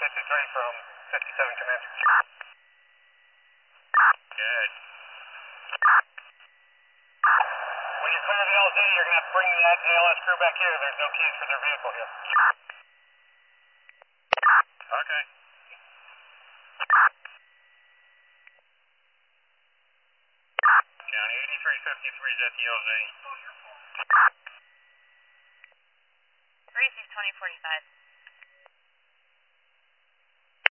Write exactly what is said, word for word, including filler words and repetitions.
fifty-three from fifty-seven command. Good. When you clear the L Z, you're going to have to bring that A L S crew back here. There's no keys for their vehicle here. Okay. County eighty-three fifty-three is at the L Z. Reese's twenty forty-five.